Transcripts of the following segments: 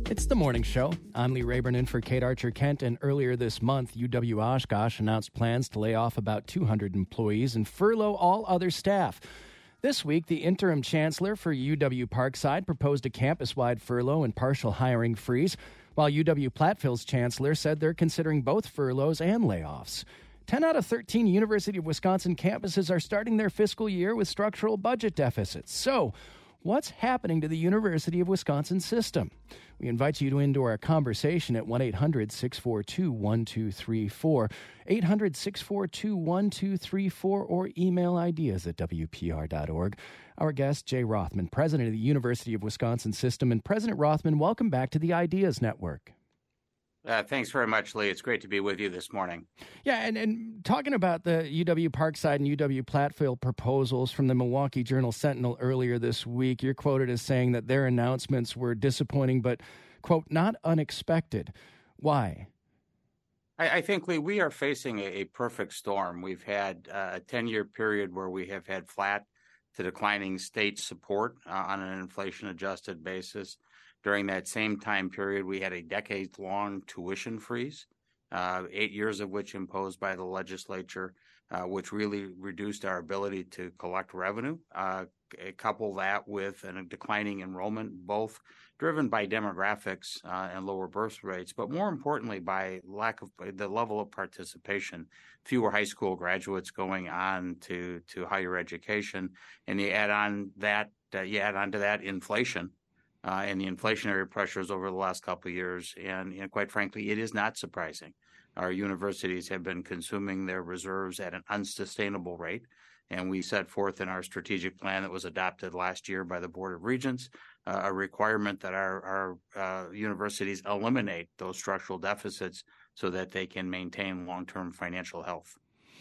It's the morning show. I'm Lee Rayburn in for Kate Archer-Kent, and earlier this month, UW-Oshkosh announced plans to lay off about 200 employees and furlough all other staff. This week, the interim chancellor for UW-Parkside proposed a campus-wide furlough and partial hiring freeze, while UW-Platteville's chancellor said they're considering both furloughs and layoffs. 10 out of 13 University of Wisconsin campuses are starting their fiscal year with structural budget deficits. So, what's happening to the University of Wisconsin system? We invite you into our conversation at 1-800-642-1234, 800-642-1234, or email ideas at WPR.org. Our guest, Jay Rothman, president of the University of Wisconsin System. And President Rothman, welcome back to the Ideas Network. Thanks very much, Lee. It's great to be with you this morning. Yeah, and talking about the UW-Parkside and UW-Platteville proposals from the Milwaukee Journal-Sentinel earlier this week, you're quoted as saying that their announcements were disappointing but, quote, not unexpected. Why? I think, Lee, we are facing a perfect storm. We've had a 10-year period where we have had flat to declining state support on an inflation-adjusted basis. During that same time period, we had a decades-long tuition freeze, 8 years of which imposed by the legislature, which really reduced our ability to collect revenue. Couple that with a declining enrollment, both driven by demographics and lower birth rates, but more importantly by lack of the level of participation. Fewer high school graduates going on to higher education, and you add on to that inflation. And the inflationary pressures over the last couple of years. And quite frankly, it is not surprising. Our universities have been consuming their reserves at an unsustainable rate. And we set forth in our strategic plan that was adopted last year by the Board of Regents a requirement that our universities eliminate those structural deficits so that they can maintain long-term financial health.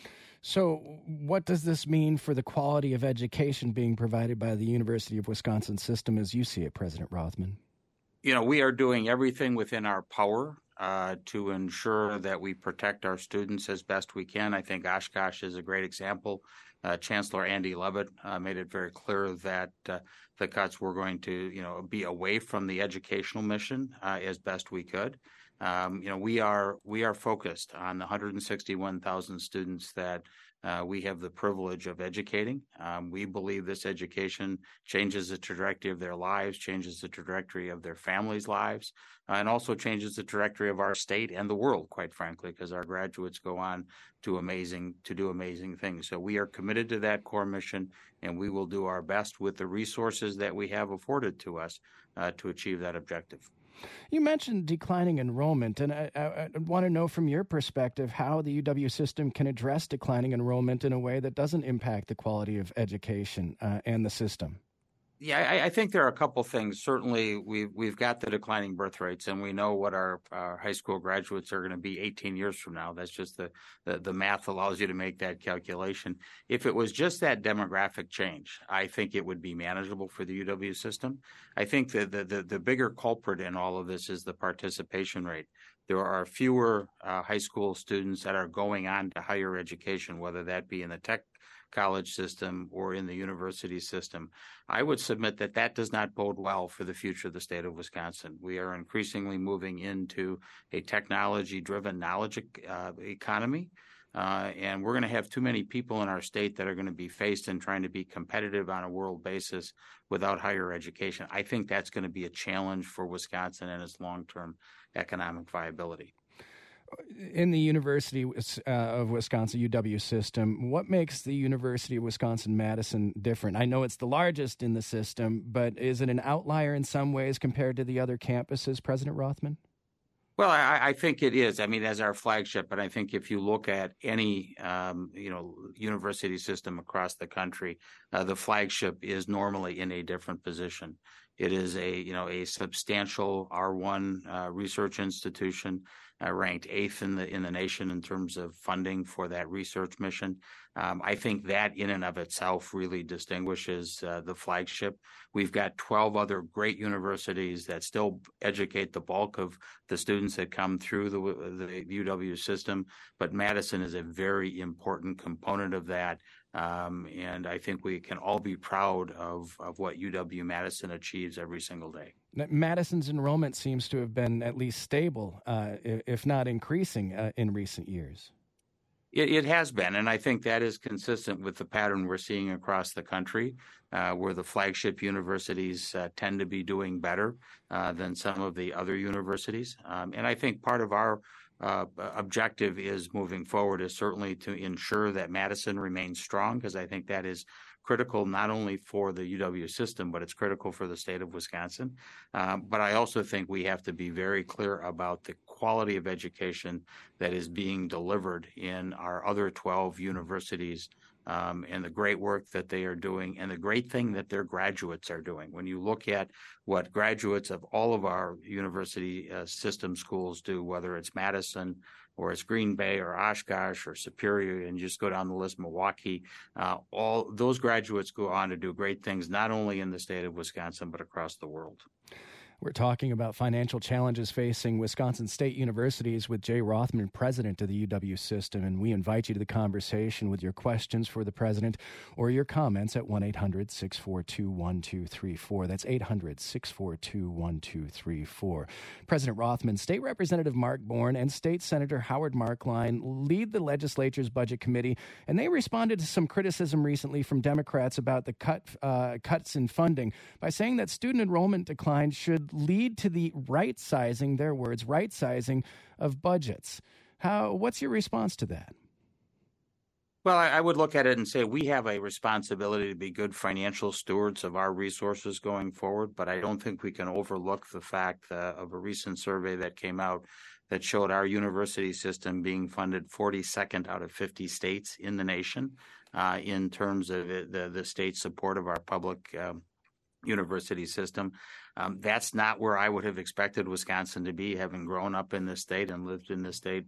So what does this mean for the quality of education being provided by the University of Wisconsin system as you see it, President Rothman? You know, we are doing everything within our power to ensure that we protect our students as best we can. I think Oshkosh is a great example. Chancellor Andy Levitt made it very clear that the cuts were going to, be away from the educational mission as best we could. We are focused on the 161,000 students that we have the privilege of educating. We believe this education changes the trajectory of their lives, changes the trajectory of their families' lives, and also changes the trajectory of our state and the world, quite frankly, because our graduates go on to do amazing things. So we are committed to that core mission, and we will do our best with the resources that we have afforded to us to achieve that objective. You mentioned declining enrollment, and I want to know from your perspective how the UW system can address declining enrollment in a way that doesn't impact the quality of education and the system. Yeah, I think there are a couple things. Certainly, we've got the declining birth rates, and we know what our high school graduates are going to be 18 years from now. That's just the math allows you to make that calculation. If it was just that demographic change, I think it would be manageable for the UW system. I think the bigger culprit in all of this is the participation rate. There are fewer high school students that are going on to higher education, whether that be in the tech college system or in the university system. I would submit that does not bode well for the future of the state of Wisconsin. We are increasingly moving into a technology-driven knowledge economy, and we're going to have too many people in our state that are going to be faced in trying to be competitive on a world basis without higher education. I think that's going to be a challenge for Wisconsin and its long-term economic viability. In the University of Wisconsin UW system, what makes the University of Wisconsin-Madison different? I know it's the largest in the system, but is it an outlier in some ways compared to the other campuses, President Rothman? Well, I think it is. I mean, as our flagship, but I think if you look at any, university system across the country, the flagship is normally in a different position. It is a substantial R1 research institution, ranked 8th in the nation in terms of funding for that research mission. I think that in and of itself really distinguishes the flagship. We've got 12 other great universities that still educate the bulk of the students that come through the UW system, but Madison is a very important component of that. And I think we can all be proud of what UW-Madison achieves every single day. Madison's enrollment seems to have been at least stable, if not increasing, in recent years. It has been, and I think that is consistent with the pattern we're seeing across the country, where the flagship universities tend to be doing better than some of the other universities. And I think part of our objective is moving forward is certainly to ensure that Madison remains strong, because I think that is critical not only for the UW system, but it's critical for the state of Wisconsin. But I also think we have to be very clear about the quality of education that is being delivered in our other 12 universities, and the great work that they are doing and the great thing that their graduates are doing. When you look at what graduates of all of our university system schools do, whether it's Madison or it's Green Bay or Oshkosh or Superior, and just go down the list, Milwaukee, all those graduates go on to do great things, not only in the state of Wisconsin, but across the world. We're talking about financial challenges facing Wisconsin State Universities with Jay Rothman, president of the UW system, and we invite you to the conversation with your questions for the president or your comments at 1-800-642-1234. That's 800-642-1234. President Rothman, State Representative Mark Bourne, and State Senator Howard Marklein lead the legislature's budget committee, and they responded to some criticism recently from Democrats about the cuts in funding by saying that student enrollment decline should lead to the right-sizing, their words, right-sizing of budgets. What's your response to that? Well, I would look at it and say we have a responsibility to be good financial stewards of our resources going forward, but I don't think we can overlook the fact of a recent survey that came out that showed our university system being funded 42nd out of 50 states in the nation in terms of the state support of our public university system. That's not where I would have expected Wisconsin to be, having grown up in this state and lived in this state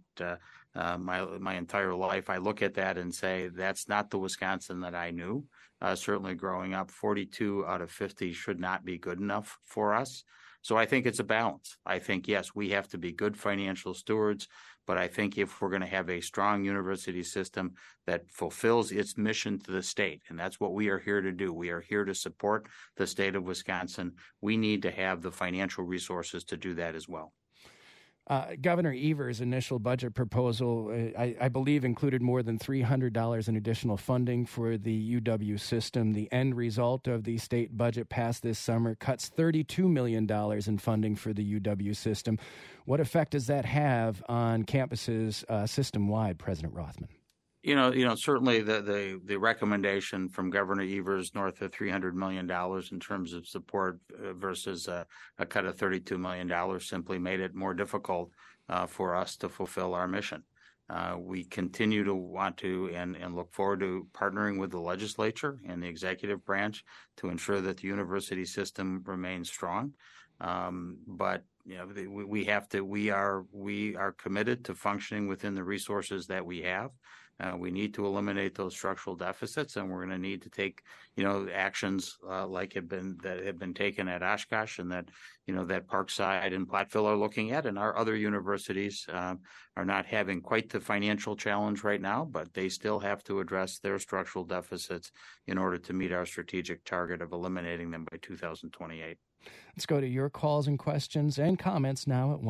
my entire life. I look at that and say that's not the Wisconsin that I knew. Certainly growing up, 42 out of 50 should not be good enough for us. So I think it's a balance. I think, yes, we have to be good financial stewards, but I think if we're going to have a strong university system that fulfills its mission to the state, and that's what we are here to do, we are here to support the state of Wisconsin, we need to have the financial resources to do that as well. Governor Evers' initial budget proposal, I believe, included more than $300 in additional funding for the UW system. The end result of the state budget passed this summer cuts $32 million in funding for the UW system. What effect does that have on campuses system-wide, President Rothman? You know, certainly the recommendation from Governor Evers north of $300 million in terms of support versus a cut of $32 million simply made it more difficult for us to fulfill our mission. We continue to want to and look forward to partnering with the legislature and the executive branch to ensure that the university system remains strong. But you know, we are committed to functioning within the resources that we have. We need to eliminate those structural deficits, and we're going to need to take, actions that have been taken at Oshkosh and that Parkside and Platteville are looking at, and our other universities are not having quite the financial challenge right now, but they still have to address their structural deficits in order to meet our strategic target of eliminating them by 2028. Let's go to your calls and questions and comments now at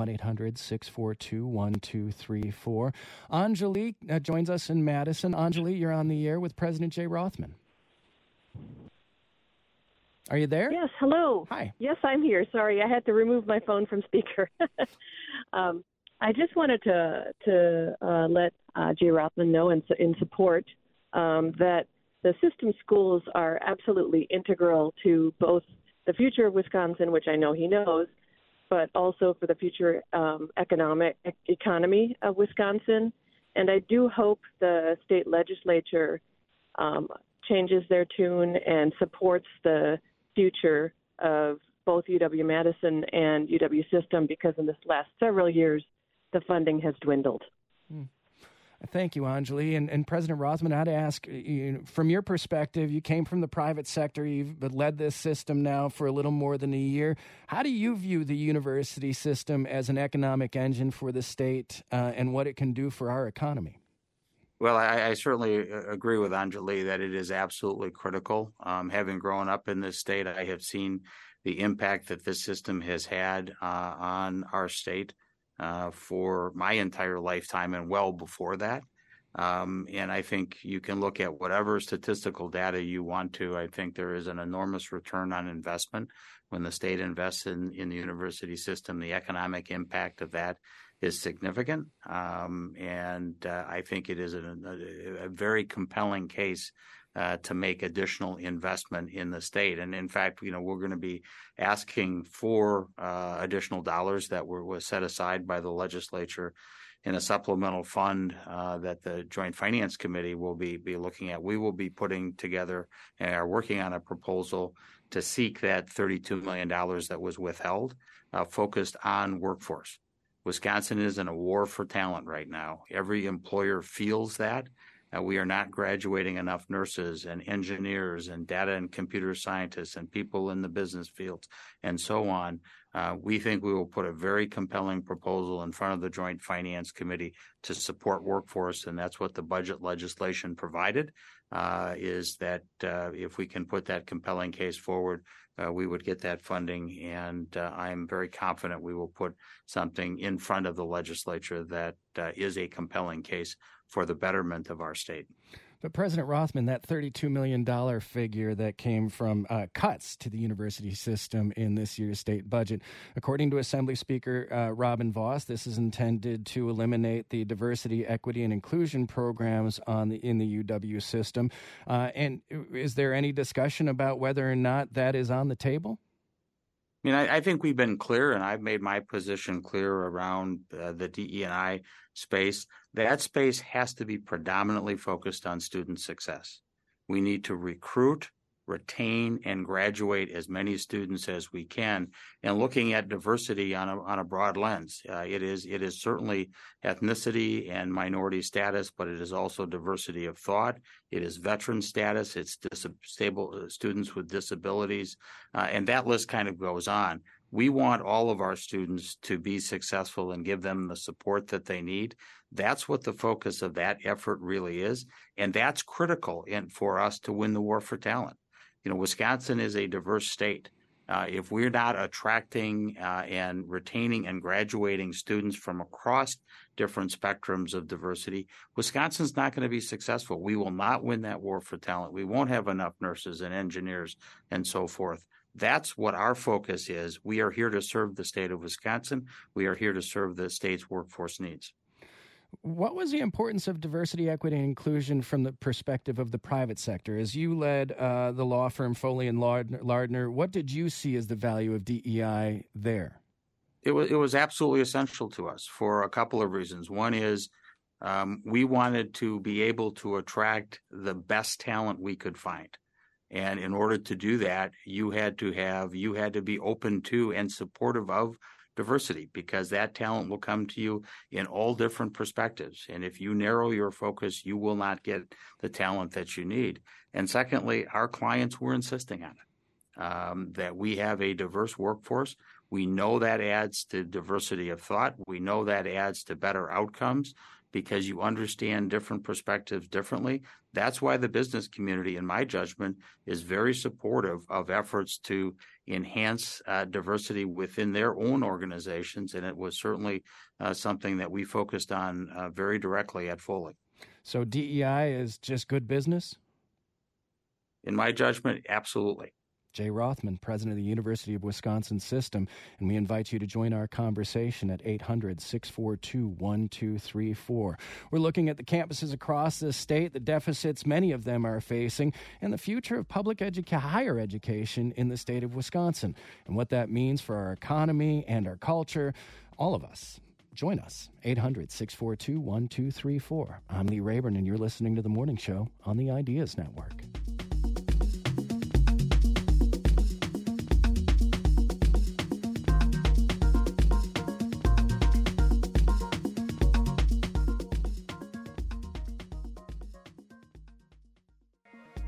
1-800-642-1234. Angelique joins us in Madison. Angelique, you're on the air with President Jay Rothman. Are you there? Yes, hello. Hi. Yes, I'm here. Sorry, I had to remove my phone from speaker. I just wanted to let Jay Rothman know in support that the system schools are absolutely integral to both the future of Wisconsin, which I know he knows, but also for the future economy of Wisconsin. And I do hope the state legislature changes their tune and supports the future of both UW-Madison and UW system, because in this last several years, the funding has dwindled. Thank you, Anjali. And President Rothman, I'd ask, from your perspective, you came from the private sector, you've led this system now for a little more than a year. How do you view the university system as an economic engine for the state and what it can do for our economy? Well, I certainly agree with Anjali that it is absolutely critical. Having grown up in this state, I have seen the impact that this system has had on our state for my entire lifetime and well before that. And I think you can look at whatever statistical data you want to. I think there is an enormous return on investment when the state invests in the university system. The economic impact of that is significant. And I think it is a very compelling case to make additional investment in the state. And in fact, we're going to be asking for additional dollars that was set aside by the legislature in a supplemental fund that the Joint Finance Committee will be looking at. We will be putting together and are working on a proposal to seek that $32 million that was withheld, focused on workforce. Wisconsin is in a war for talent right now. Every employer feels that. We are not graduating enough nurses and engineers and data and computer scientists and people in the business fields and so on. We think we will put a very compelling proposal in front of the Joint Finance Committee to support workforce, and that's what the budget legislation provided, is that if we can put that compelling case forward, we would get that funding, and I'm very confident we will put something in front of the legislature that is a compelling case for the betterment of our state. But President Rothman, that $32 million figure that came from cuts to the university system in this year's state budget, according to Assembly Speaker Robin Vos, this is intended to eliminate the diversity, equity, and inclusion programs in the UW system. And is there any discussion about whether or not that is on the table? I think we've been clear, and I've made my position clear around the DE&I space. That space has to be predominantly focused on student success. We need to recruit, retain, and graduate as many students as we can, and looking at diversity on a broad lens. It is certainly ethnicity and minority status, but it is also diversity of thought. It is veteran status. It's stable students with disabilities, and that list kind of goes on. We want all of our students to be successful and give them the support that they need. That's what the focus of that effort really is, and that's critical for us to win the war for talent. Wisconsin is a diverse state. If we're not attracting and retaining and graduating students from across different spectrums of diversity, Wisconsin's not going to be successful. We will not win that war for talent. We won't have enough nurses and engineers and so forth. That's what our focus is. We are here to serve the state of Wisconsin. We are here to serve the state's workforce needs. What was the importance of diversity, equity, and inclusion from the perspective of the private sector? As you led the law firm Foley and Lardner, what did you see as the value of DEI there? It was absolutely essential to us for a couple of reasons. One is we wanted to be able to attract the best talent we could find. And in order to do that, you had to be open to and supportive of diversity, because that talent will come to you in all different perspectives. And if you narrow your focus, you will not get the talent that you need. And secondly, our clients were insisting on it, that we have a diverse workforce. We know that adds to diversity of thought. We know that adds to better outcomes because you understand different perspectives differently. That's why the business community, in my judgment, is very supportive of efforts to enhance diversity within their own organizations, and it was certainly something that we focused on very directly at Foley. So DEI is just good business? In my judgment, absolutely. Jay Rothman, president of the University of Wisconsin System, and we invite you to join our conversation at 800-642-1234. We're looking at the campuses across the state, the deficits many of them are facing, and the future of public higher education in the state of Wisconsin, and what that means for our economy and our culture. All of us. Join us, 800-642-1234. I'm Lee Rayburn, and you're listening to The Morning Show on the Ideas Network.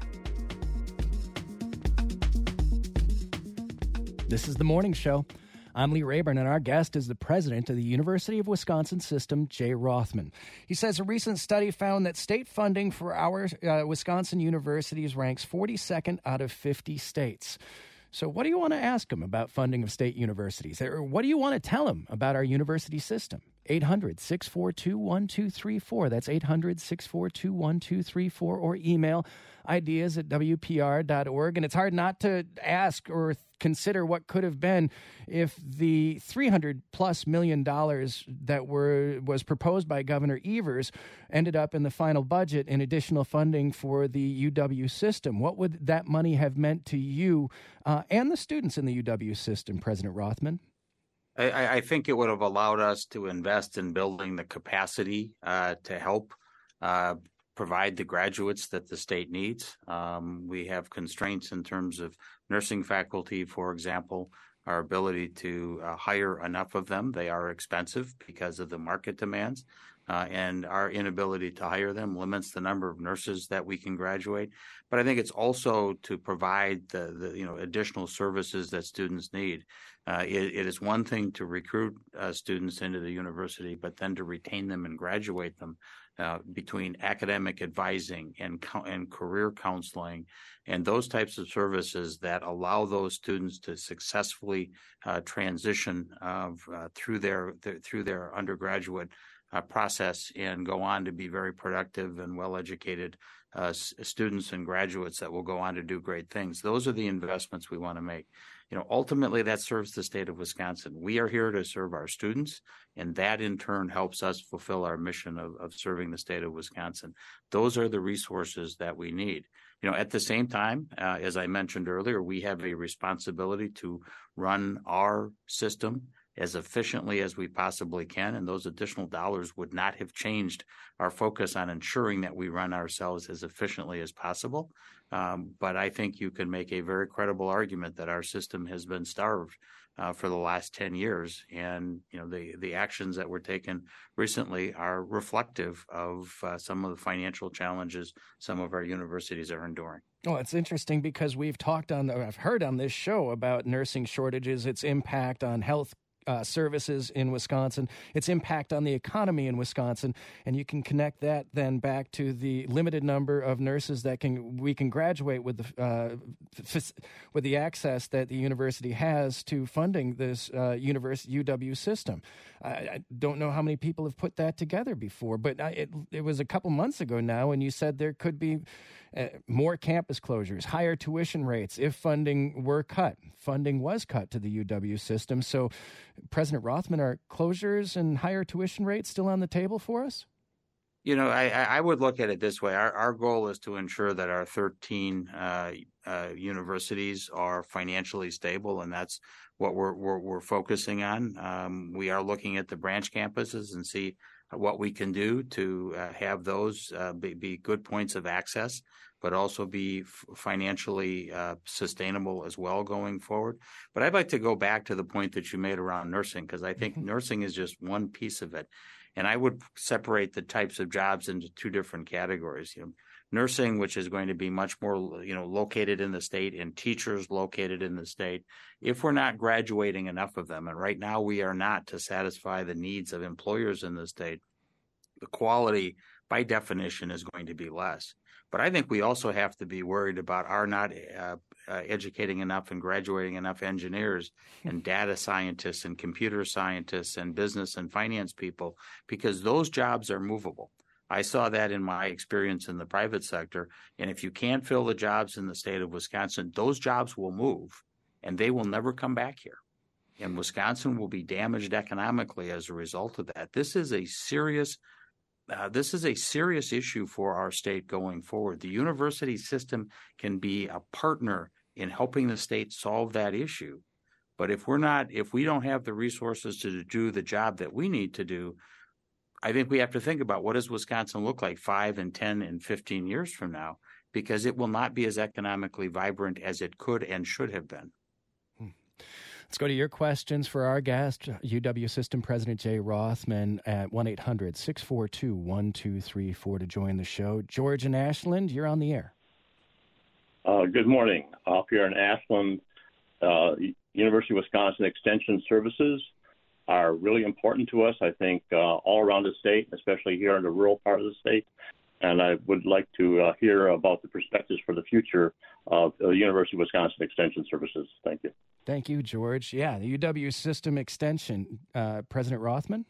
This is The Morning Show. I'm Lee Rayburn, and our guest is the president of the University of Wisconsin System, Jay Rothman. He says a recent study found that state funding for our Wisconsin universities ranks 42nd out of 50 states. So what do you want to ask him about funding of state universities? Or what do you want to tell him about our university system? 800-642-1234. That's 800-642-1234, or email ideas@wpr.org. And it's hard not to ask or consider what could have been if the $300+ million that was proposed by Governor Evers ended up in the final budget in additional funding for the UW system. What would that money have meant to you and the students in the UW system, President Rothman? I think it would have allowed us to invest in building the capacity to help provide the graduates that the state needs. We have constraints in terms of nursing faculty, for example, our ability to hire enough of them. They are expensive because of the market demands, and our inability to hire them limits the number of nurses that we can graduate. But I think it's also to provide the additional services that students need. It is one thing to recruit students into the university, but then to retain them and graduate them. Between academic advising and career counseling and those types of services that allow those students to successfully transition through their undergraduate process and go on to be very productive and well-educated students and graduates that will go on to do great things. Those are the investments we want to make. Ultimately, that serves the state of Wisconsin. We are here to serve our students, and that in turn helps us fulfill our mission of serving the state of Wisconsin. Those are the resources that we need. At the same time, as I mentioned earlier, we have a responsibility to run our system as efficiently as we possibly can, and those additional dollars would not have changed our focus on ensuring that we run ourselves as efficiently as possible. But I think you can make a very credible argument that our system has been starved for the last 10 years. And, the actions that were taken recently are reflective of some of the financial challenges some of our universities are enduring. Well, it's interesting because I've heard on this show about nursing shortages, its impact on health services in Wisconsin, its impact on the economy in Wisconsin, and you can connect that then back to the limited number of nurses that we can graduate with the access that the university has to funding this UW system. I don't know how many people have put that together before, but it was a couple months ago now, and you said there could be more campus closures, higher tuition rates if funding were cut. Funding was cut to the UW system. So, President Rothman, are closures and higher tuition rates still on the table for us? I would look at it this way. Our goal is to ensure that our 13 universities are financially stable, and that's what we're focusing on. We are looking at the branch campuses and see what we can do to have those be good points of access, but also be financially sustainable as well going forward. But I'd like to go back to the point that you made around nursing, because I think nursing is just one piece of it. And I would separate the types of jobs into two different categories. Nursing, which is going to be much more, located in the state, and teachers located in the state. If we're not graduating enough of them, and right now we are not to satisfy the needs of employers in the state, the quality by definition is going to be less. But I think we also have to be worried about our not educating enough and graduating enough engineers and data scientists and computer scientists and business and finance people, because those jobs are movable. I saw that in my experience in the private sector. And if you can't fill the jobs in the state of Wisconsin, those jobs will move and they will never come back here. And Wisconsin will be damaged economically as a result of that. This is a serious issue for our state going forward. The university system can be a partner in helping the state solve that issue. But if we don't have the resources to do the job that we need to do, I think we have to think about what does Wisconsin look like 5 and 10 and 15 years from now, because it will not be as economically vibrant as it could and should have been. Let's go to your questions for our guest, UW System President Jay Rothman, at 1-800-642-1234 to join the show. George in Ashland, you're on the air. Good morning. Up here in Ashland, University of Wisconsin Extension Services are really important to us, I think, all around the state, especially here in the rural part of the state. And I would like to hear about the perspectives for the future of the University of Wisconsin Extension Services. Thank you. Thank you, George. Yeah, the UW System Extension. President Rothman?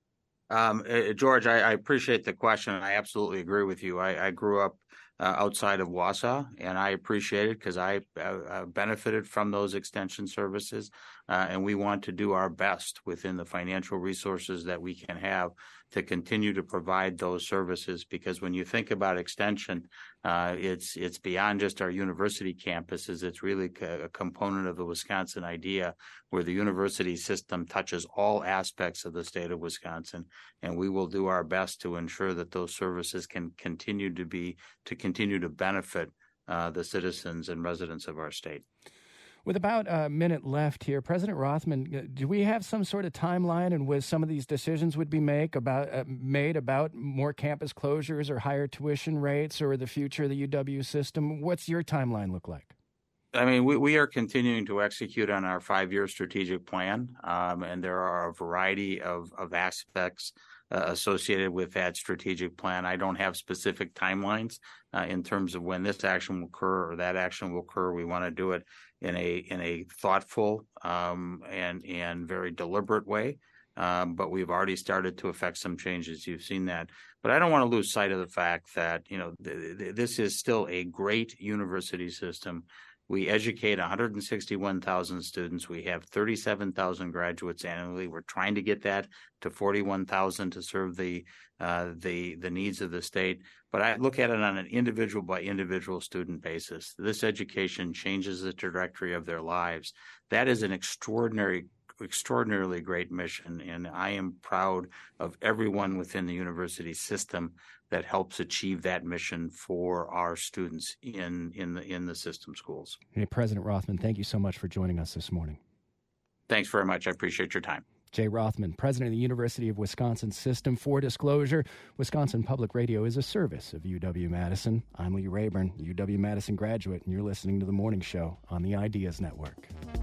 George, I appreciate the question. I absolutely agree with you. I grew up outside of Wausau, and I appreciate it because I benefited from those extension services, and we want to do our best within the financial resources that we can have to continue to provide those services, because when you think about extension, it's beyond just our university campuses. It's really a component of the Wisconsin idea, where the university system touches all aspects of the state of Wisconsin, and we will do our best to ensure that those services can continue to benefit the citizens and residents of our state. With about a minute left here, President Rothman, do we have some sort of timeline in which some of these decisions would be made about more campus closures or higher tuition rates or the future of the UW system? What's your timeline look like? I mean, we are continuing to execute on our 5-year strategic plan, and there are a variety of aspects associated with that strategic plan. I don't have specific timelines in terms of when this action will occur or that action will occur. We want to do it in a thoughtful and very deliberate way. But we've already started to affect some changes. You've seen that. But I don't want to lose sight of the fact that, this is still a great university system. We educate 161,000 students. We have 37,000 graduates annually. We're trying to get that to 41,000 to serve the needs of the state. But I look at it on an individual by individual student basis. This education changes the trajectory of their lives. That is an extraordinarily great mission, and I am proud of everyone within the university system that helps achieve that mission for our students in the system schools. Hey, President Rothman, thank you so much for joining us this morning. Thanks very much. I appreciate your time. Jay Rothman, president of the University of Wisconsin System. For disclosure, Wisconsin Public Radio is a service of UW-Madison. I'm Lee Rayburn, UW-Madison graduate, and you're listening to The Morning Show on the Ideas Network.